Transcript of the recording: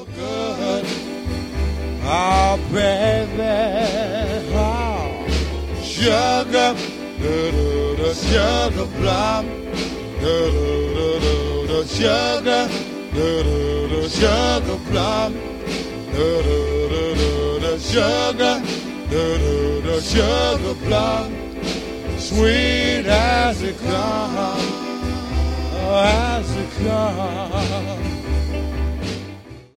good. Oh, baby, oh, sugar, sugar plum, sugar, sugar plum, sugar, sugar plum, sweet as it comes, as it comes.